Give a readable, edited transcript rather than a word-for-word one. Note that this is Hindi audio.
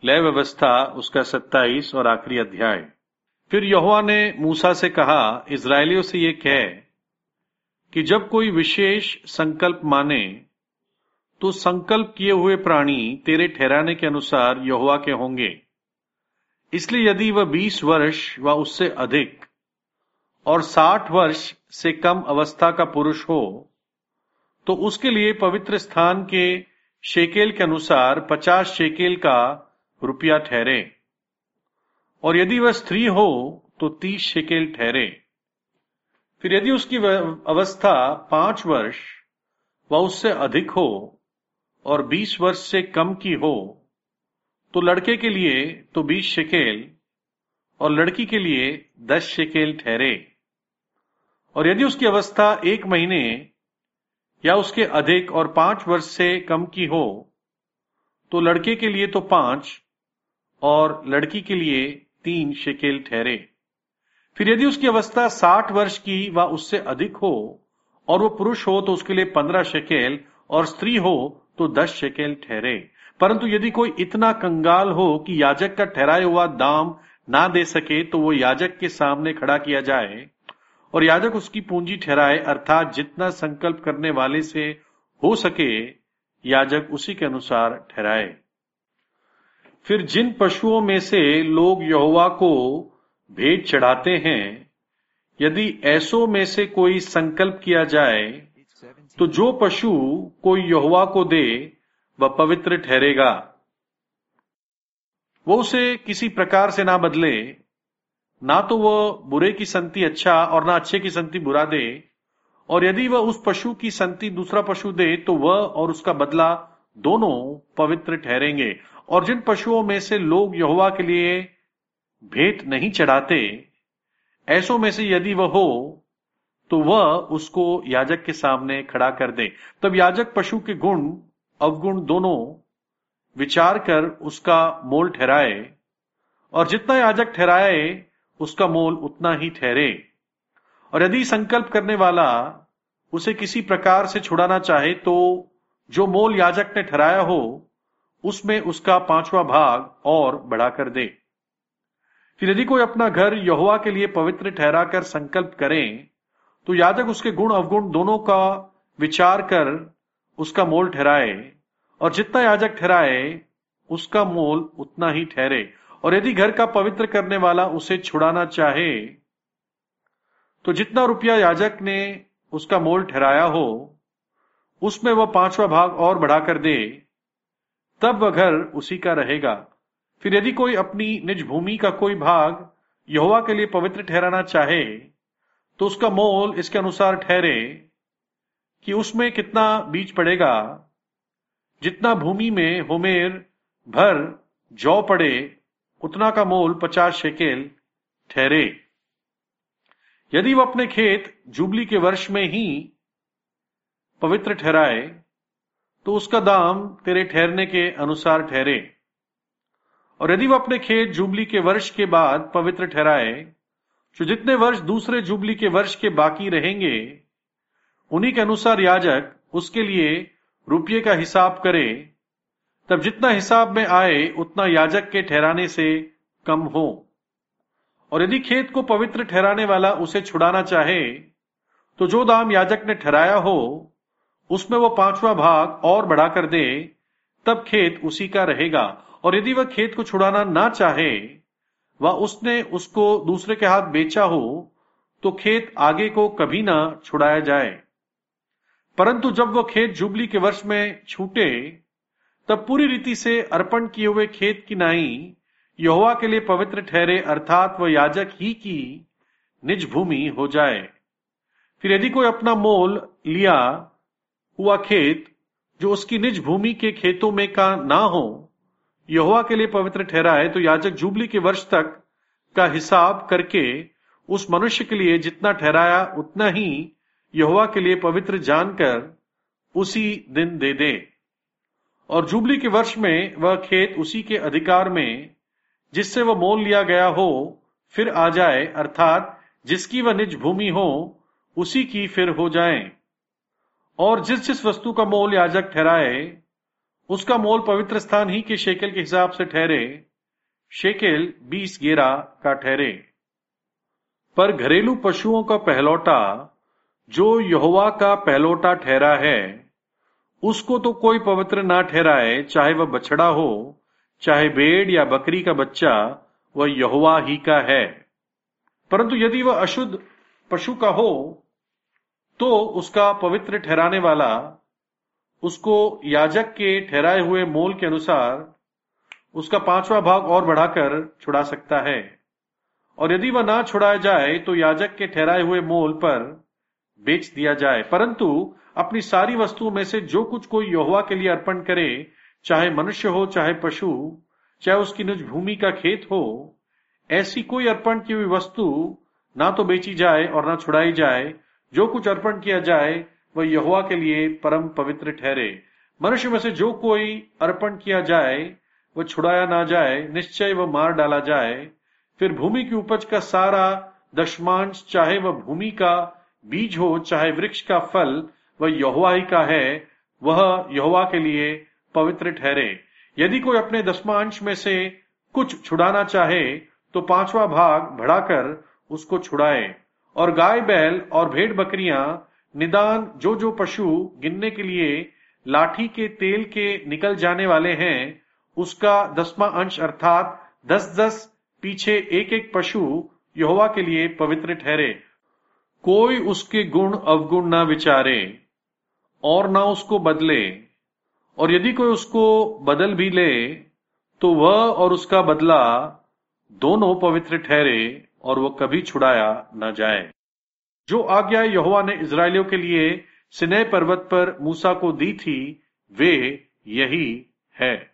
लय व्यवस्था उसका 27 और आखिरी अध्याय। फिर यहोवा ने मूसा से कहा, इस्राएलियों से ये कह कि जब कोई विशेष संकल्प माने तो संकल्प किए हुए प्राणी तेरे ठहराने के अनुसार यहोवा के होंगे। इसलिए यदि वह 20 वर्ष व उससे अधिक और 60 वर्ष से कम अवस्था का पुरुष हो तो उसके लिए पवित्र स्थान के शेकेल के अनुसार 50 शेकेल का रुपया ठहरे, और यदि वह स्त्री हो तो 30 शेकेल ठहरे। फिर यदि उसकी अवस्था 5 वर्ष व उससे अधिक हो और 20 वर्ष से कम की हो तो लड़के के लिए तो 20 शेकेल और लड़की के लिए 10 शेकेल ठहरे। और यदि उसकी अवस्था 1 महीने या उसके अधिक और 5 वर्ष से कम की हो तो लड़के के लिए तो 5 और लड़की के लिए 3 शेकेल ठहरे। फिर यदि उसकी अवस्था 60 वर्ष की व उससे अधिक हो और वो पुरुष हो तो उसके लिए 15 शेकेल और स्त्री हो तो 10 शेकेल ठहरे। परंतु यदि कोई इतना कंगाल हो कि याजक का ठहराया हुआ दाम ना दे सके तो वो याजक के सामने खड़ा किया जाए और याजक उसकी पूंजी ठहराए, अर्थात जितना संकल्प करने वाले से हो सके याजक उसी के अनुसार ठहराए। फिर जिन पशुओं में से लोग यहोवा को भेंट चढ़ाते हैं, यदि ऐसों में से कोई संकल्प किया जाए तो जो पशु कोई यहोवा को दे वह पवित्र ठहरेगा। वो उसे किसी प्रकार से ना बदले, ना तो वह बुरे की संति अच्छा और ना अच्छे की संति बुरा दे। और यदि वह उस पशु की संति दूसरा पशु दे तो वह और उसका बदला दोनों पवित्र ठहरेंगे। और जिन पशुओं में से लोग यहोवा के लिए भेंट नहीं चढ़ाते, ऐसों में से यदि वह हो तो वह उसको याजक के सामने खड़ा कर दे। तब याजक पशु के गुण अवगुण दोनों विचार कर उसका मोल ठहराए, और जितना याजक ठहराए उसका मोल उतना ही ठहरे। और यदि संकल्प करने वाला उसे किसी प्रकार से छुड़ाना चाहे तो जो मोल याजक ने ठहराया हो उसमें उसका 5वां भाग और बढ़ाकर दे। फिर यदि कोई अपना घर यहोवा के लिए पवित्र ठहराकर संकल्प करें तो याजक उसके गुण अवगुण दोनों का विचार कर उसका मोल ठहराए, और जितना याजक ठहराए उसका मोल उतना ही ठहरे। और यदि घर का पवित्र करने वाला उसे छुड़ाना चाहे तो जितना रुपया याजक ने उसका मोल ठहराया हो उसमें वह 5वां भाग और बढ़ाकर दे, तब वह घर उसी का रहेगा। फिर यदि कोई अपनी निज भूमि का कोई भाग यहोवा के लिए पवित्र ठहराना चाहे तो उसका मोल इसके अनुसार ठहरे कि उसमें कितना बीज पड़ेगा। जितना भूमि में होमेर भर जौ पड़े उतना का मोल 50 शेकेल ठहरे। यदि वह अपने खेत जुबली के वर्ष में ही पवित्र ठहराए तो उसका दाम तेरे ठहरने के अनुसार ठहरे। और यदि वह अपने खेत जुबली के वर्ष के बाद पवित्र ठहराए, जो जितने वर्ष दूसरे जुबली के वर्ष के बाकी रहेंगे उन्हीं के अनुसार याजक उसके लिए रुपये का हिसाब करे, तब जितना हिसाब में आए उतना याजक के ठहराने से कम हो। और यदि खेत को पवित्र ठहराने वाला उसे छुड़ाना चाहे तो जो दाम याजक ने ठहराया हो उसमें वो 5वां भाग और बढ़ाकर दे, तब खेत उसी का रहेगा। और यदि वह खेत को छुड़ाना ना चाहे व उसने उसको दूसरे के हाथ बेचा हो तो खेत आगे को कभी ना छुड़ाया जाए। परंतु जब वह खेत जुबली के वर्ष में छूटे तब पूरी रीति से अर्पण किए हुए खेत की नाई यहोवा के लिए पवित्र ठहरे, अर्थात वह याजक ही की निज भूमि हो जाए। फिर यदि कोई अपना मोल लिया हुआ खेत जो उसकी निज भूमि के खेतों में का ना हो यहोवा के लिए पवित्र ठहराए, तो याजक जुबली के वर्ष तक का हिसाब करके उस मनुष्य के लिए जितना ठहराया उतना ही यहोवा के लिए पवित्र जानकर उसी दिन दे दे। और जुबली के वर्ष में वह खेत उसी के अधिकार में जिससे वह मोल लिया गया हो फिर आ जाए, अर्थात जिसकी वह निज भूमि हो उसी की फिर हो जाए। और जिस जिस वस्तु का मोल याजक ठहराए उसका मोल पवित्र स्थान ही के शेकेल के हिसाब से ठहरे, शेकेल 20 गेरा का ठहरे। पर घरेलू पशुओं का पहलौटा जो यहोवा का पहलौटा ठहरा है, उसको तो कोई पवित्र ना ठहराए, चाहे वह बछड़ा हो, चाहे भेड़ या बकरी का बच्चा, वह यहोवा ही का है। परंतु यदि वह अशुद्ध पशु का हो, तो उसका पवित्र ठहराने वाला उसको याजक के ठहराए हुए मोल के अनुसार उसका 5वां भाग और बढ़ाकर छुड़ा सकता है। और यदि वह ना छुड़ाया जाए तो याजक के ठहराए हुए मोल पर बेच दिया जाए। परंतु अपनी सारी वस्तुओं में से जो कुछ कोई यहोवा के लिए अर्पण करे, चाहे मनुष्य हो चाहे पशु, चाहे उसकी निज भूमि का खेत हो, ऐसी कोई अर्पण की हुई वस्तु ना तो बेची जाए और ना छुड़ाई जाए। जो कुछ अर्पण किया जाए वह यहोवा के लिए परम पवित्र ठहरे। मनुष्य में से जो कोई अर्पण किया जाए वह छुड़ाया ना जाए, निश्चय वह मार डाला जाए। फिर भूमि की उपज का सारा दशमांश, चाहे वह भूमि का बीज हो चाहे वृक्ष का फल, वह यहोवा ही का है, वह यहोवा के लिए पवित्र ठहरे। यदि कोई अपने दशमांश में से कुछ छुड़ाना चाहे तो 5वां भाग बढ़ाकर उसको छुड़ाए। और गाय बैल और भेड़ बकरियां, निदान जो जो पशु गिनने के लिए लाठी के तेल के निकल जाने वाले हैं, उसका 10वां अंश अर्थात 10-10 पीछे एक एक पशु यहोवा के लिए पवित्र ठहरे। कोई उसके गुण अवगुण ना विचारे और ना उसको बदले, और यदि कोई उसको बदल भी ले तो वह और उसका बदला दोनों पवित्र ठहरे और वह कभी छुड़ाया न जाए। जो आज्ञा यहोवा ने इस्राएलियों के लिए सिनै पर्वत पर मूसा को दी थी, वे यही है।